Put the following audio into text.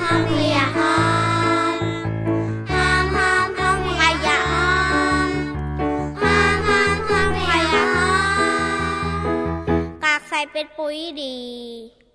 มขยะหอมห้ามห้ามห้ามขยะหอมห้ามห้ามห้ามขยะหอมกากใส่เป็นปุ๋ยดี